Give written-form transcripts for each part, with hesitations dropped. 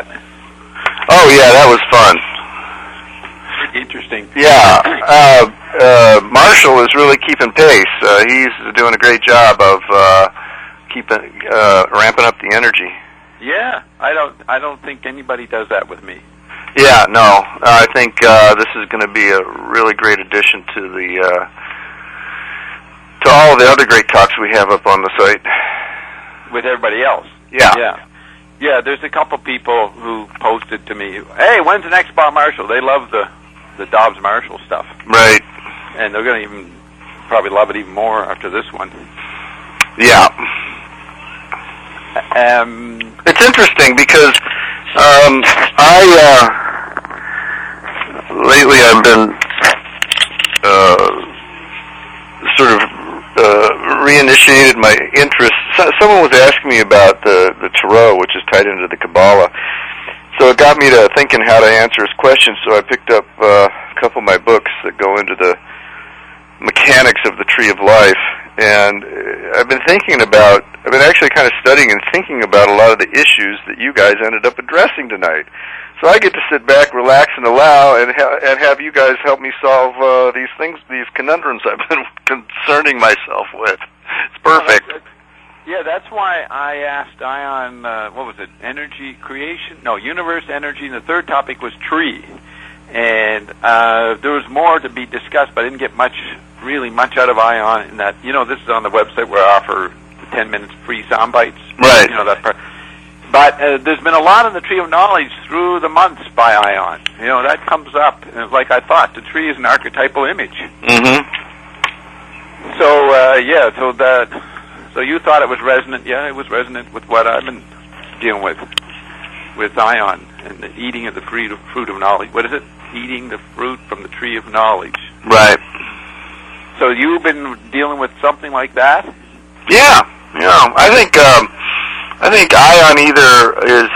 that? Oh, yeah, that was fun. Pretty interesting. Yeah. Marshall is really keeping pace. He's doing a great job of ramping up the energy. Yeah, I don't think anybody does that with me. Yeah, no. I think this is going to be a really great addition to to all the other great talks we have up on the site. With everybody else. Yeah. Yeah, there's a couple people who posted to me, hey, when's the next Bob Marshall? They love the Dobbs Marshall stuff. Right. And they're going to probably love it even more after this one. Yeah. It's interesting because lately I've been sort of reinitiated my interest. Someone was asking me about the Tarot, which is tied into the Kabbalah. So it got me to thinking how to answer his question, so I picked up a couple of my books that go into the mechanics of the Tree of Life. And I've been actually kind of studying and thinking about a lot of the issues that you guys ended up addressing tonight. So I get to sit back, relax, and allow, and have you guys help me solve these conundrums I've been concerning myself with. It's perfect. Yeah, that's why I asked Ion, what was it, energy creation? No, universe, energy, and the third topic was tree. And there was more to be discussed, but I didn't get really much out of Ion in that. This is on the website where I offer 10 minutes free sound bites. Right. That part. But there's been a lot on the Tree of Knowledge through the months by Ion. That comes up. And like I thought, the tree is an archetypal image. Mm-hmm. So you thought it was resonant. Yeah, it was resonant with what I've been dealing with Ion and the eating of the fruit of knowledge. What is it? Eating the fruit from the Tree of Knowledge. Right. So you've been dealing with something like that? Yeah. I think Ion either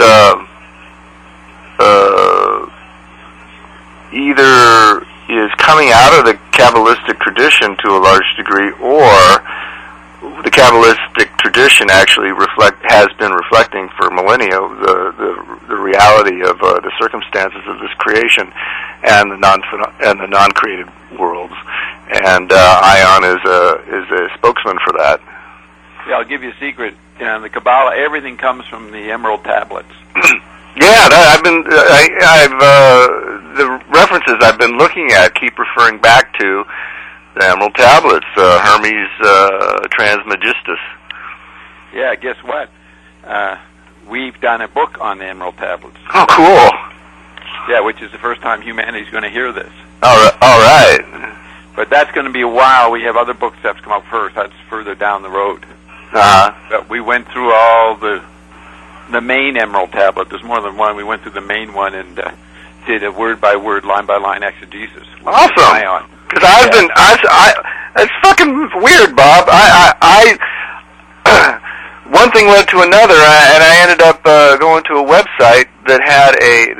is coming out of the Kabbalistic tradition to a large degree, or the Kabbalistic tradition actually has been reflecting for millennia the reality of the circumstances of this creation and the non-created worlds, and Ion is a spokesman for that. Yeah, I'll give you a secret. In the Kabbalah, everything comes from the Emerald Tablets. Yeah, the references I've been looking at keep referring back to the Emerald Tablets, Hermes Trismegistus. Yeah, guess what? We've done a book on the Emerald Tablets. Oh, cool. Yeah, which is the first time humanity's going to hear this. All right. But that's going to be a while. We have other books that have to come out first. That's further down the road. But we went through all the main Emerald Tablet. There's more than one. We went through the main one and did a word-by-word, line-by-line exegesis. Awesome. Because it's fucking weird, Bob. One thing led to another, and I ended up going to a website that had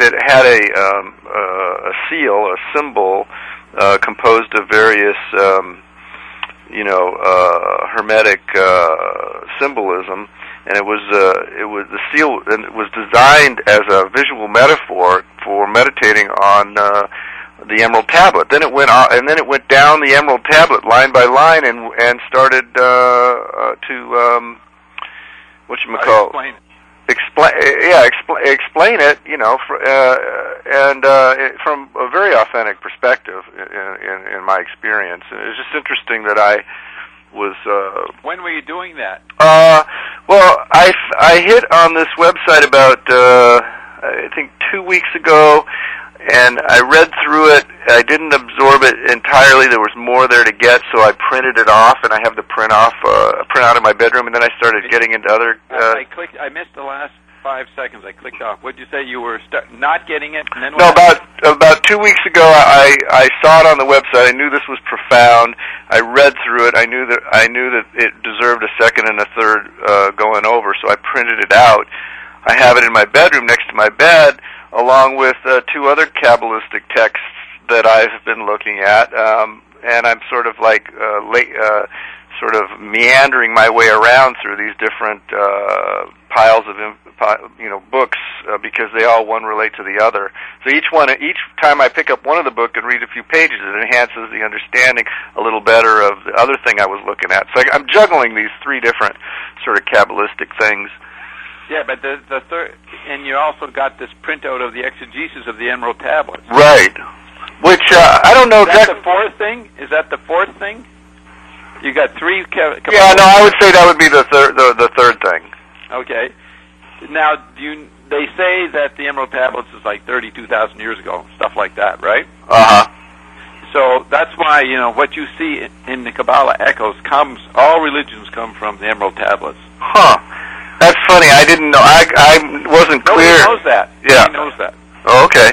a seal, a symbol, composed of various, hermetic symbolism, and it was the seal, and it was designed as a visual metaphor for meditating on the Emerald Tablet. Then it went on, and then it went down the Emerald Tablet line by line, and started to explain it, from a very authentic perspective in my experience. And it was just interesting that I was. When were you doing that? Well, I hit on this website about I think 2 weeks ago, and I read through it. I didn't absorb it entirely. There was more there to get, so I printed it off, and I have the printout in my bedroom. And then I started getting into other. I missed the last 5 seconds. I clicked off. What did you say? You were not getting it, and then no. About 2 weeks ago, I saw it on the website. I knew this was profound. I read through it. I knew that it deserved a second and a third going over. So I printed it out. I have it in my bedroom next to my bed, along with 2 other Kabbalistic texts that I've been looking at, and I'm sort of like sort of meandering my way around through these different piles of books because they all one relate to the other. So each time I pick up one of the book and read a few pages, it enhances the understanding a little better of the other thing I was looking at. So I'm juggling these three different sort of Kabbalistic things. Yeah, but the third, and you also got this printout of the exegesis of the Emerald Tablets. Right. Which I don't know. Is that the fourth thing? Is that the fourth thing? You got three. Yeah, no, I would say that would be the third thing. Okay. Now, they say that the Emerald Tablets is like 32,000 years ago, stuff like that, right? Uh-huh. So that's why, what you see in the Kabbalah echoes all religions come from the Emerald Tablets. Huh. That's funny. I didn't know. I wasn't clear. Nobody knows that. Yeah. Nobody knows that. Oh, okay.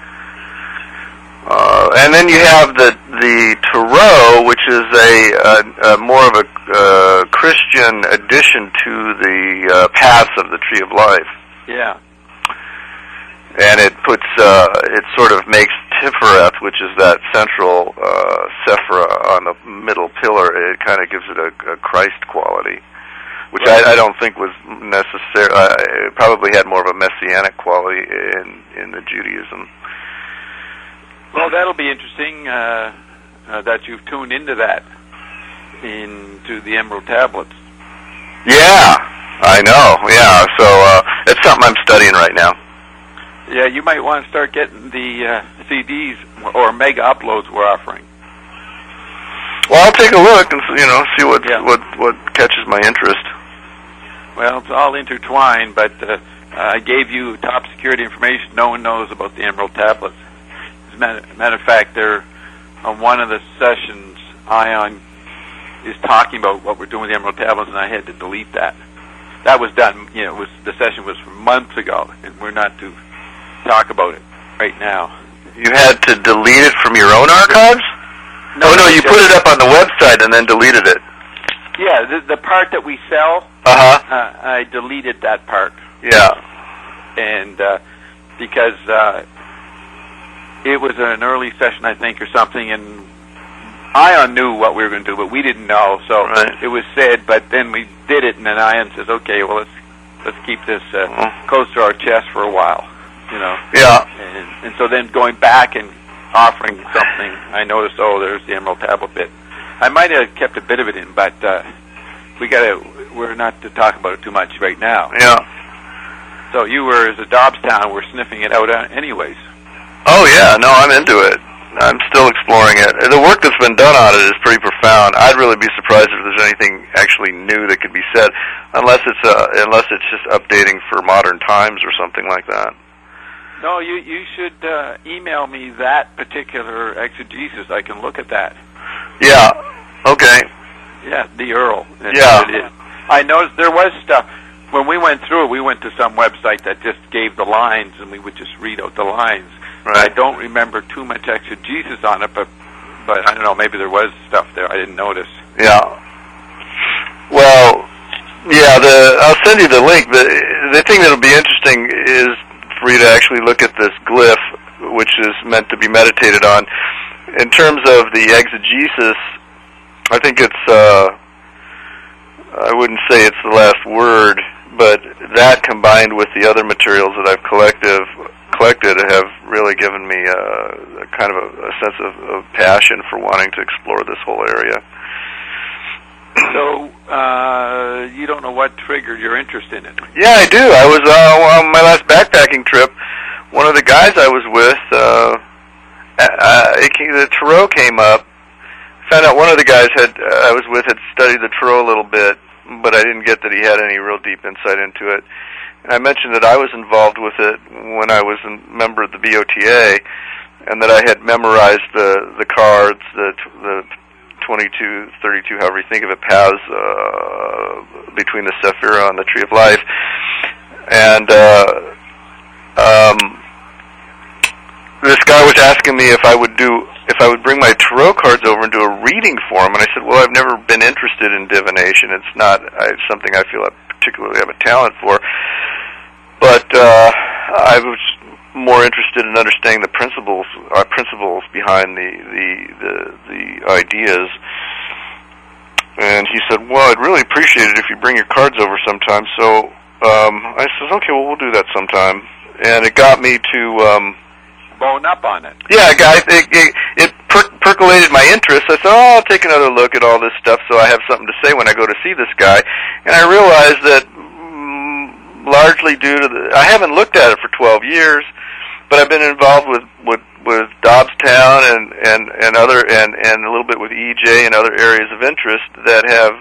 And then you have the Tarot, which is a more of a Christian addition to the paths of the Tree of Life. Yeah. And it puts it sort of makes Tifereth, which is that central Sephira on the middle pillar. It kind of gives it a Christ quality, which right. I don't think was necessary. It probably had more of a messianic quality in the Judaism. Well, that'll be interesting that you've tuned into that, into the Emerald Tablets. Yeah, I know. Yeah, so it's something I'm studying right now. Yeah, you might want to start getting the CDs or mega uploads we're offering. Well, I'll take a look and see what catches my interest. Well, it's all intertwined, but I gave you top security information. No one knows about the Emerald Tablets. As a matter of fact, they're on one of the sessions, Ion is talking about what we're doing with the Emerald Tablets, and I had to delete that. That was done, the session was from months ago, and we're not to talk about it right now. You had to delete it from your own archives? No, you put it up on the website and then deleted it. Yeah, the part that we sell, I deleted that part. Yeah. And because it was an early session, I think, or something, and Ion knew what we were going to do, but we didn't know, so It was said, but then we did it, and then Ion says, okay, well, let's keep this close to our chest for a while, Yeah. And so then going back and offering something, I noticed, there's the Emerald Tablet bit. I might have kept a bit of it in, but we're not to talk about it too much right now. Yeah. So you were, as a Dobbstown, we're sniffing it out anyways. Oh, yeah, no, I'm into it. I'm still exploring it. The work that's been done on it is pretty profound. I'd really be surprised if there's anything actually new that could be said, unless it's just updating for modern times or something like that. No, you should email me that particular exegesis. I can look at that. Yeah. Okay. Yeah, the Earl. Yeah. It is. I noticed there was stuff. When we went through it, we went to some website that just gave the lines, and we would just read out the lines. Right. I don't remember too much exegesis on it, but I don't know, maybe there was stuff there I didn't notice. Yeah. Well, yeah, I'll send you the link. The thing that'll be interesting is for you to actually look at this glyph, which is meant to be meditated on. In terms of the exegesis, I think it's, I wouldn't say it's the last word, but that combined with the other materials that I've collected have really given me a kind of a sense of passion for wanting to explore this whole area. So, you don't know what triggered your interest in it? Yeah, I do. I was on my last backpacking trip. One of the guys I was with, the Tarot came up. Found out one of the guys I was with had studied the Tarot a little bit, but I didn't get that he had any real deep insight into it. And I mentioned that I was involved with it when I was a member of the BOTA, and that I had memorized the cards, the 22, 32, however you think of it, paths between the Sephira and the Tree of Life. And this guy was asking me if I would bring my Tarot cards over and do a reading for him, and I said, well, I've never been interested in divination. It's not something I feel I particularly have a talent for. But I was more interested in understanding the principles behind the ideas. And he said, well, I'd really appreciate it if you bring your cards over sometime. So I said, okay, well, we'll do that sometime. And it got me to bone up on it. Yeah, guys, it percolated my interest. I said, oh, I'll take another look at all this stuff so I have something to say when I go to see this guy. And I realized that largely due to I haven't looked at it for 12 years, but I've been involved with Dobbstown and other and a little bit with EJ and other areas of interest that have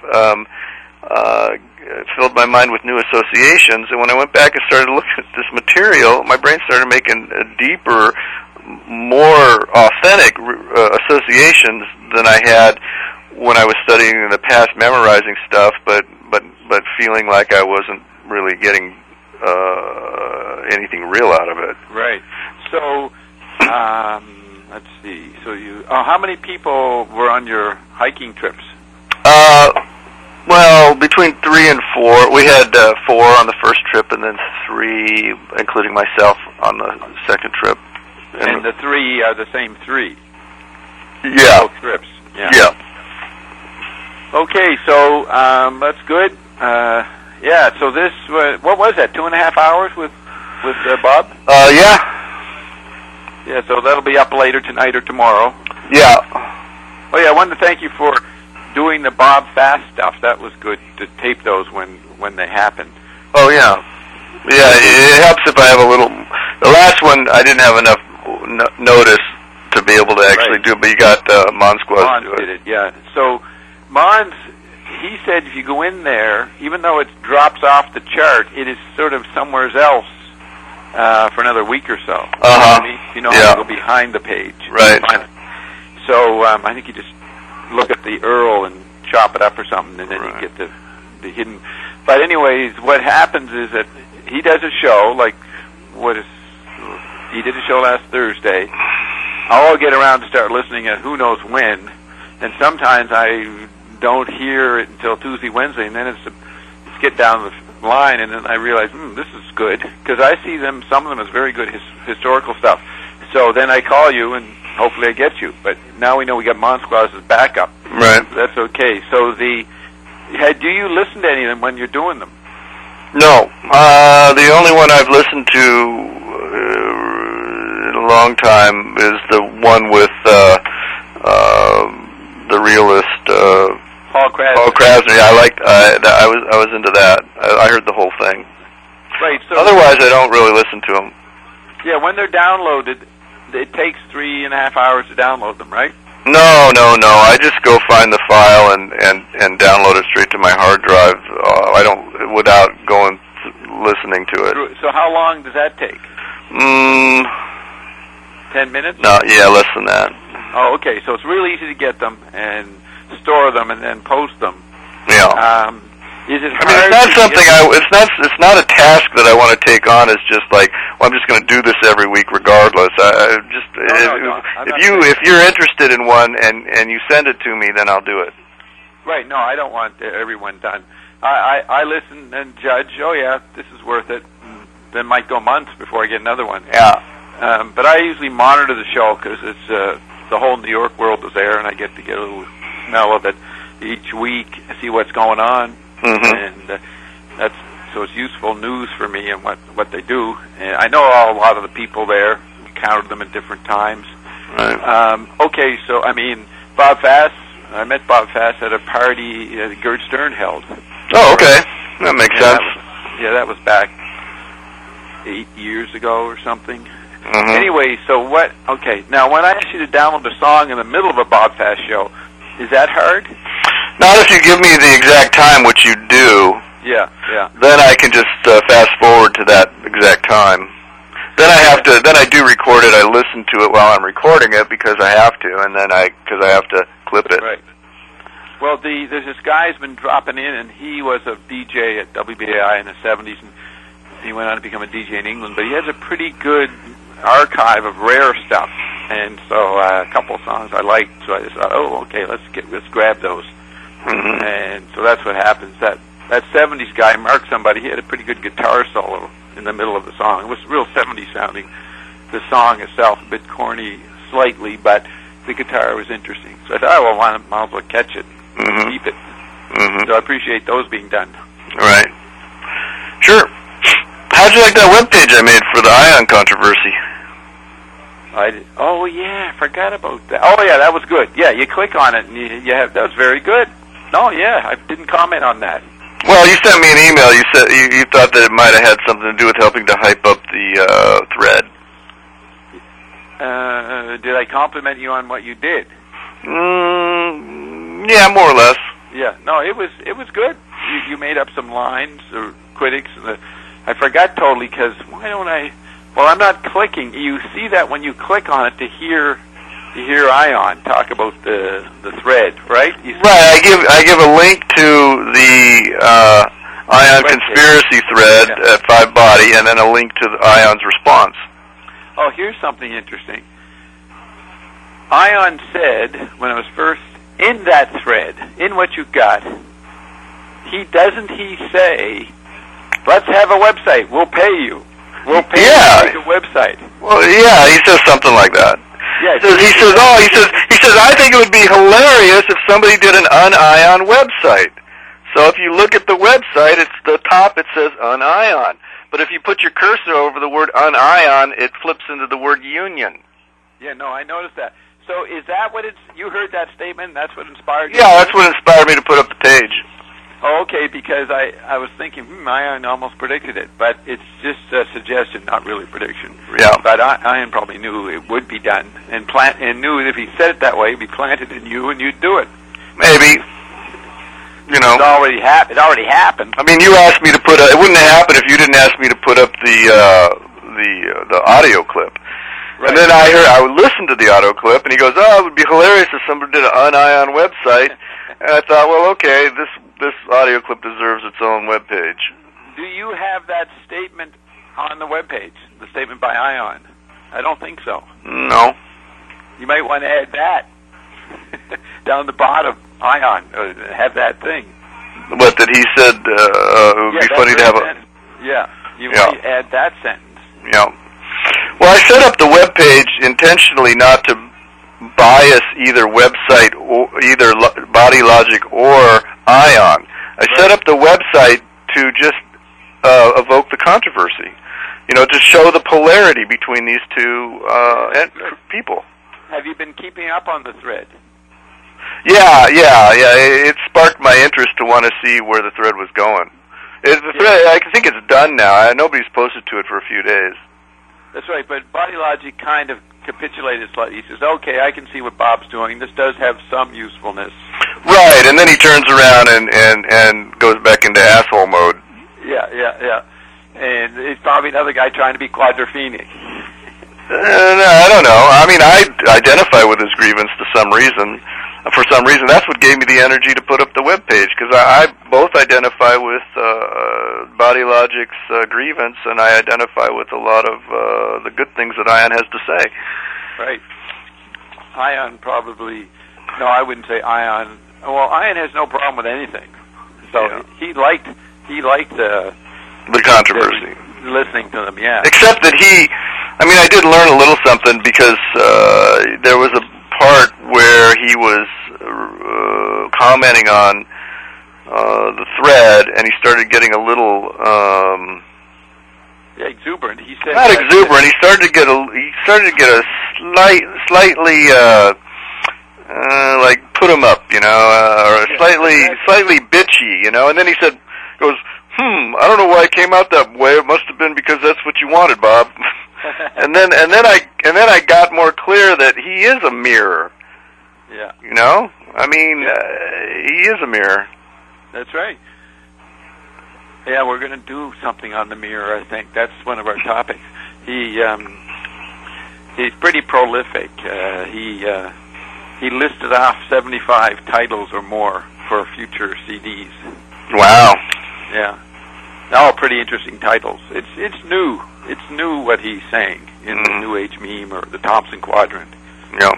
filled my mind with new associations. And when I went back and started looking at this material, my brain started making a deeper, more authentic associations than I had when I was studying in the past, memorizing stuff, but feeling like I wasn't really getting anything real out of it. Right. So, let's see. So how many people were on your hiking trips? Well, between 3 and 4. We had 4 on the first trip, and then 3, including myself, on the second trip. And the 3 are the same 3. Yeah. Both trips. Yeah. Okay, so that's good. Yeah. So this, what was that? 2.5 hours with Bob? Yeah. Yeah. So that'll be up later tonight or tomorrow. Yeah. Oh yeah. I wanted to thank you for doing the Bob Fast stuff. That was good to tape those when they happened. Oh yeah. Yeah. It helps if I have a little. The last one I didn't have enough notice to be able to actually do it, but you got Monsquaz to do it. Did it. Yeah. So Mons, he said if you go in there, even though it drops off the chart, it is sort of somewhere else for another week or so. You know how to go behind the page. Right. So I think you just look at the URL and chop it up or something, and then you get the hidden. But anyways, what happens is that he does a show, he did a show last Thursday. I'll get around to start listening at who knows when, and sometimes I don't hear it until Tuesday, Wednesday, and then it's get down the line, and then I realize, this is good, because I see them, some of them as very good historical stuff. So then I call you, and hopefully I get you. But now we know we got Monsquaz as backup. Right. That's okay. So do you listen to any of them when you're doing them? No. The only one I've listened to in a long time is the one with the realist Paul Krasner. Paul Krasner. Yeah, I was into that. I heard the whole thing. Right. So otherwise, I don't really listen to them. Yeah, when they're downloaded, it takes 3.5 hours to download them, right? No. I just go find the file and download it straight to my hard drive. I don't without going listening to it. So how long does that take? 10 minutes? No, yeah, less than that. Oh, okay. So it's real easy to get them and store them and then post them. Yeah. Is it hard? I mean, it's not something it's not a task that I want to take on. It's just like, well, I'm just going to do this every week regardless. If you're interested in one and you send it to me, then I'll do it. Right. No, I don't want everyone done. I listen and judge. Oh yeah, this is worth it. Then might go months before I get another one. Yeah. But I usually monitor the show because it's the whole New York world is there, and I get to get a little smell of it each week, see what's going on. Mm-hmm. And so it's useful news for me and what they do. And I know a lot of the people there. We counted them at different times. Right. Okay, so I mean, Bob Fass. I met Bob Fass at a party that Gerd Stern held. Oh, okay, that makes sense. That was back 8 years ago or something. Mm-hmm. Anyway, so what? Okay, now when I ask you to download a song in the middle of a Bob Fass show, is that hard? Not if you give me the exact time, which you do. Yeah. Then I can just fast forward to that exact time. Then I do record it. I listen to it while I'm recording it because I have to, and then because I have to clip it. Right. Well, there's this guy who's been dropping in, and he was a DJ at WBAI in the 70s, and he went on to become a DJ in England. But he has a pretty good archive of rare stuff, and so a couple of songs I liked. So I just thought, okay, let's grab those. Mm-hmm. And so that's what happens. That 70s guy, Mark somebody, he had a pretty good guitar solo in the middle of the song. It was real 70s sounding. The song itself, a bit corny slightly, but the guitar was interesting. So I thought, might as well catch it, mm-hmm. keep it. Mm-hmm. So I appreciate those being done. Right. Sure. How'd you like that webpage I made for the ion controversy? Oh yeah, I forgot about that. Oh yeah, that was good. Yeah, you click on it and you have, that was very good. No, yeah, I didn't comment on that. Well, you sent me an email. You said you thought that it might have had something to do with helping to hype up the thread. Did I compliment you on what you did? Yeah, more or less. Yeah, no, it was good. You made up some lines or critics. I forgot totally because why don't I? Well, I'm not clicking. You see that when you click on it to hear Ion talk about the thread, right? Right. I give a link to the Ion conspiracy thread at 5 Body, and then a link to the Ion's response. Oh, here's something interesting. Ion said when it was first in that thread, in what you got, he say, let's have a website, we'll pay you. We'll pay you to make a website. Well, yeah, he says something like that. Yeah, he says, I think it would be hilarious if somebody did an un-Ion website. So if you look at the website, it's the top, it says un-Ion. But if you put your cursor over the word un-Ion, it flips into the word union. Yeah, no, I noticed that. So is that what you heard that statement? That's what inspired you? Yeah, that's what inspired me to put up the page. Oh, okay, because I was thinking, Ion almost predicted it, but it's just a suggestion, not really prediction. Yeah. But Ion probably knew it would be done, and knew if he said it that way, it'd be planted in you, and you'd do it. Maybe. You know. It already happened. I mean, you asked me to put it wouldn't have happened if you didn't ask me to put up the audio clip. Right. And then I would listen to the audio clip, and he goes, it would be hilarious if somebody did an un-Ion website. And I thought, well, okay, this audio clip deserves its own webpage. Do you have that statement on the webpage, the statement by Ion? I don't think so. No. You might want to add that down the bottom, Ion, have that thing. What, that he said it would be funny to have sentence. You might add that sentence. Yeah. Well, I set up the webpage intentionally not to bias either website or either Body Logic or Ion. I set up the website to just evoke the controversy, to show the polarity between these two people. Have you been keeping up on the thread? Yeah. It sparked my interest to want to see where the thread was going. The thread, I think it's done now. Nobody's posted to it for a few days. That's right, but Body Logic kind of capitulated slightly. He says, okay, I can see what Bob's doing. This does have some usefulness. Right, and then he turns around and goes back into asshole mode. Yeah. And it's probably another guy trying to be quadrophenic. No, I don't know. I mean, I identify with his grievance for some reason. That's what gave me the energy to put up the webpage, because I both identify with Body Logic's grievance, and I identify with a lot of the good things that Ion has to say. Right. Ion probably... No, I wouldn't say Ion... Well, Ion has no problem with anything. So he liked the controversy. Listening to them, yeah. Except that I did learn a little something, because there was a part where he was commenting on the thread, and he started getting a little exuberant. He said not exuberant. He started to get a slightly like put him up, or slightly bitchy, and then he goes, I don't know why it came out that way. It must have been because that's what you wanted, Bob. and then I got more clear that he is a mirror. Yeah. He is a mirror. That's right. Yeah, we're going to do something on the mirror, I think. That's one of our topics. He's pretty prolific. He listed off 75 titles or more for future CDs. Wow. Yeah. All pretty interesting titles. It's new. It's new what he's saying in the New Age meme or the Thompson Quadrant. Yeah.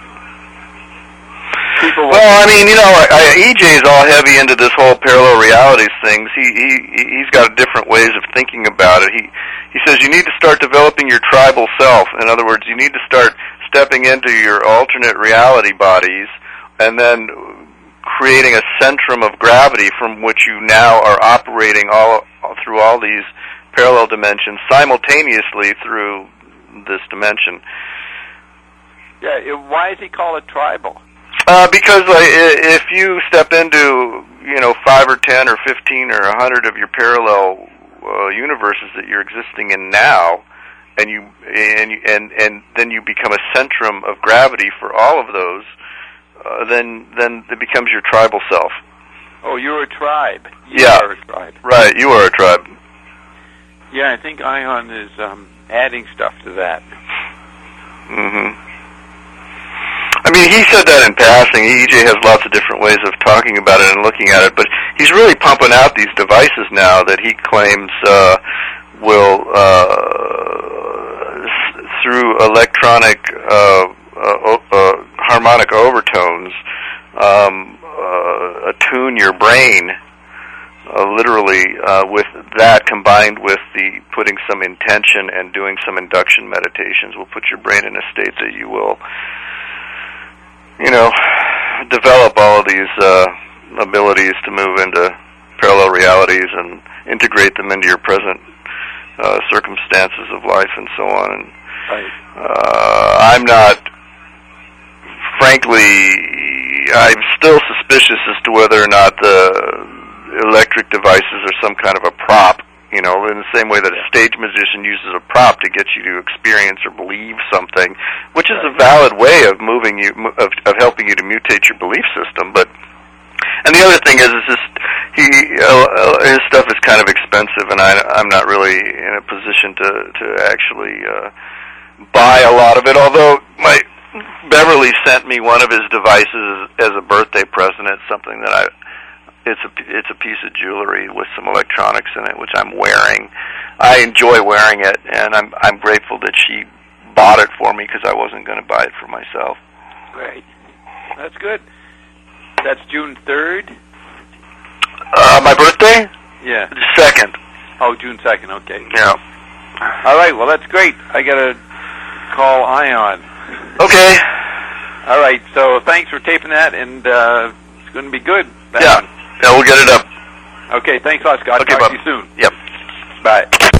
EJ's all heavy into this whole parallel realities things. He's got different ways of thinking about it. He says you need to start developing your tribal self. In other words, you need to start stepping into your alternate reality bodies and then creating a centrum of gravity from which you now are operating through all these parallel dimensions simultaneously through this dimension. Yeah, why is he called it tribal? Because if you step into 5 or 10 or 15 or 100 of your parallel universes that you're existing in now, and then you become a centrum of gravity for all of those, then it becomes your tribal self. Oh, you're a tribe. You Yeah. are a tribe. Right, you are a tribe. Yeah, I think Ion is adding stuff to that. Mm-hmm. I mean, he said that in passing. EJ has lots of different ways of talking about it and looking at it, but he's really pumping out these devices now that he claims will, through electronic harmonic overtones, attune your brain, literally, with that combined with the putting some intention and doing some induction meditations will put your brain in a state that you will, develop all of these abilities to move into parallel realities and integrate them into your present circumstances of life and so on. And I'm not, frankly, I'm still suspicious as to whether or not the electric devices are some kind of a prop, in the same way that a stage musician uses a prop to get you to experience or believe something, which is a valid way of moving you, of helping you to mutate your belief system. And the other thing is just his stuff is kind of expensive, and I'm not really in a position to actually buy a lot of it. Although Beverly sent me one of his devices as a birthday present. It's something that it's a piece of jewelry with some electronics in it, which I'm wearing. I enjoy wearing it, and I'm grateful that she bought it for me because I wasn't going to buy it for myself. Great. That's good. That's June 3rd? My birthday? Yeah. 2nd. Oh, June 2nd, okay. Yeah. All right, well, that's great. I got to call Ion. Okay. All right, so thanks for taping that, and it's going to be good. Yeah, we'll get it up. Okay, thanks a lot, Scott. Okay, Talk to you soon. Yep. Bye.